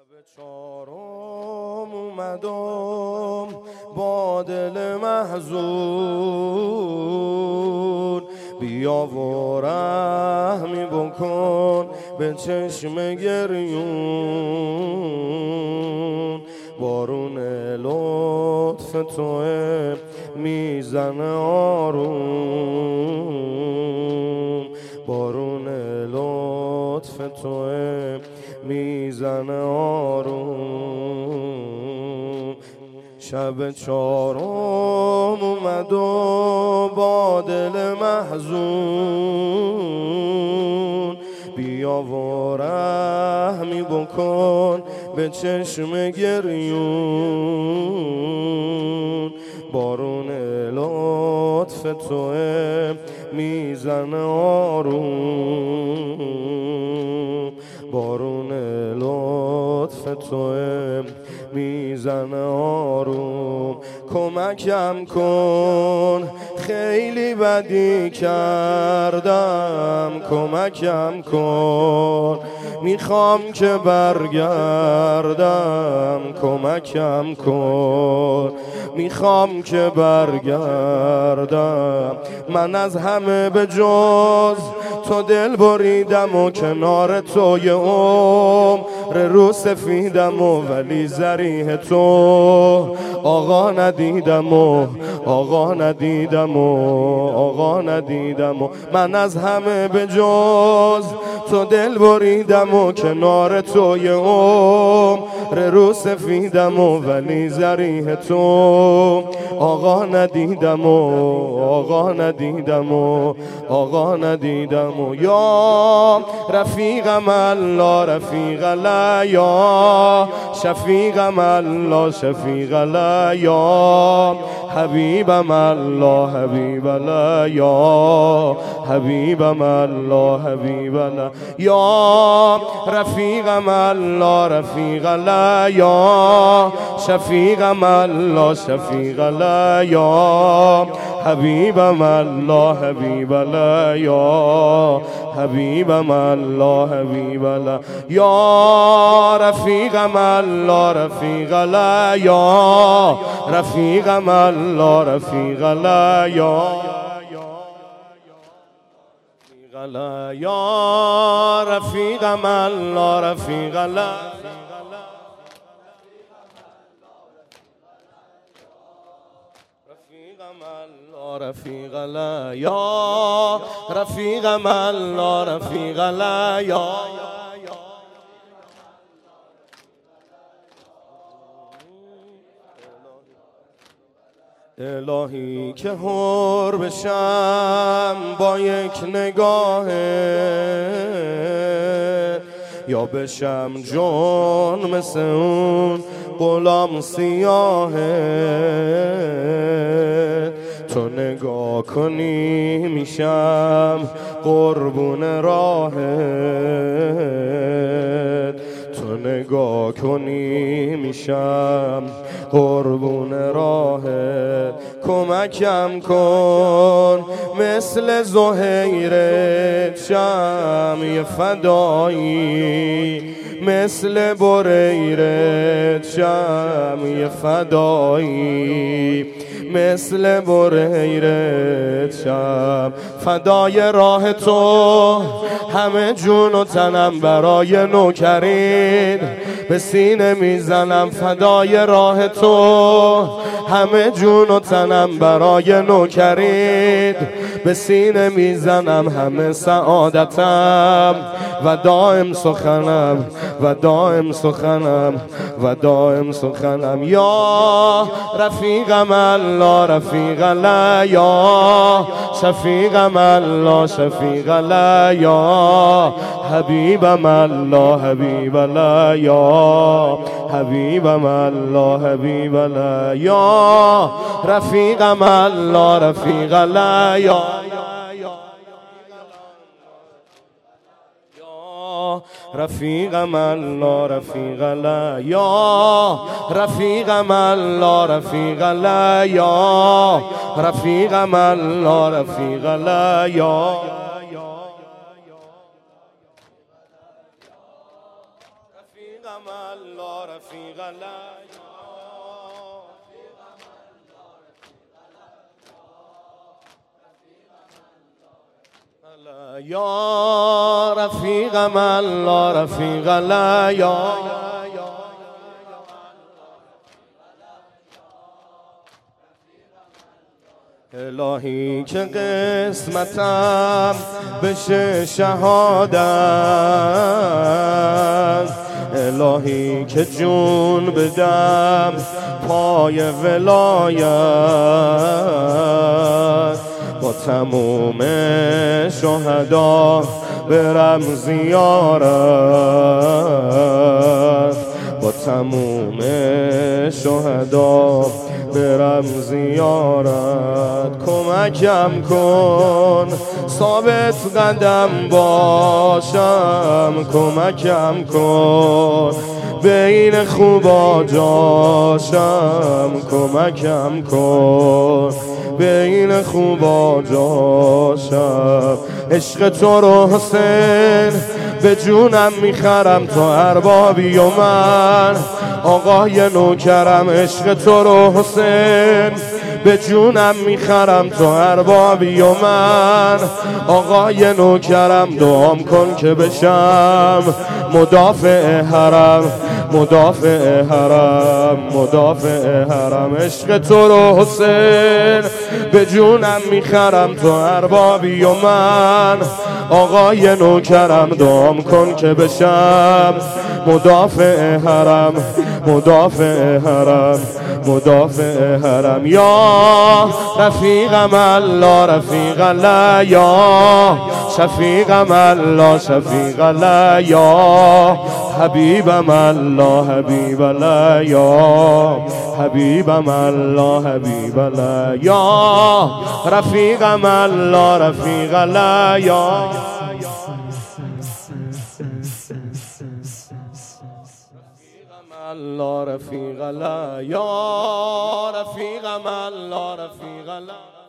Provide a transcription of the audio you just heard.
شب چهارم اومدم با دل محزون، بیا و رحمی بکن به چشم گریون. بارون لطف توه میزنه آروم، بارون لطف توه میزنه آروم. شب چهارم اومد و با دل محزون، بیا و رحمی بکن به چشم گریون. بارون لطف توه میزنه آروم، بارون لطف توه میزنه آروم. کمکم کن خیلی بدی کردم، کمکم کن میخوام که برگردم، کمکم کن میخوام که برگردم. من از همه به جز تو دل بریدم و کنار تو یه عمر رو سفیدم و ولی زریح تو آقا ندیدم و آقا ندیدم و آقا ندیدم و من از همه به جز تو دل بریدم و کنار تو یه عمر رو سفیدم و ولی زریح تو آقا ندیدم و آقا ندیدم و آقا ندیدم و. یا رفیقم الله رفیق الله، یا شفیقم الله شفیق الله، یا حبیبم الله حبیب الله، یا حبیبم الله حبیب الله، یا رفیقم الله رفیق الله، یا شفیقم الله شفیق الله، یا حبیبم الله حبیب الله، یا حبیبم الله حبیب الله، یا رفیقم الله رفیق الله، یا رفیقم الله رفیق الله، یا یا رفیقم الله رفیق الله، رفیق الله، یا رفیقم الله رفیق الله، یا الهی که حر بشم با یک نگاهه، یا بشم جون مثل اون غلام سیاهه. تو نگاه کنی میشم قربون راهت، تو نگاه کنی میشم قربون راهت. کمکم کن مثل زهیرت شم یه فدایی، مثل بریرت شم یه فدایی، مثل بریرت شم فدای راه تو. همه جون و تنم برای نوکرین به سینه میزنم فدای راه تو. همه جون و تنم برای نوکرین به سینه میزنم. همه سعادتم و دائم سخنم و دائم سخنم و دائم سخنم. یا رفیقم الله رفیق الله، یا شفیقم الله شفیق الله، یا حبیبم الله حبیب الله، یا حبیبم الله حبیب الله، یا رفیقم الله رفیق الله، یا رفیقم الله رفیق الله، یا رفیقم الله رفیق الله، یا رفیقم الله رفیق الله، یا رفیق رفیقم الله رفیق الله یا رفیقم الله رفیق الله یا الهی که قسمتم بشه شهادت، الهی که جون بدم پای ولایت، با تموم شهدا برم زیارت، با تموم شهدا برم زیارت. کمکم کن ثابت قدم باشم، کمکم کن بین خوبا جاشم، کمکم کن بین خوبا جاشم. عشق تو رو حسین به جونم میخرم تو اربابی و من آقای نوکرم. عشق تو رو حسین به جونم میخرم تو اربابی و من آقای نوکرم. دعام کن که بشم مدافع حرم، مدافع حرم، مدافع حرم. عشق تو رو حسین به جونم میخرم تو اربابی و من آقای نوکرم. دعام کن که بشم مدافع حرم، مدافع حرم، مدافع حرم. یا رفیقم الله رفیق الله یا شفیقم الله شفیق الله یا حبیبم الله حبیب الله یا حبیبم الله حبیب الله یا رفیقم الله رفیق الله یا الله رفیق الله یا رفیقم الله رفیق الله.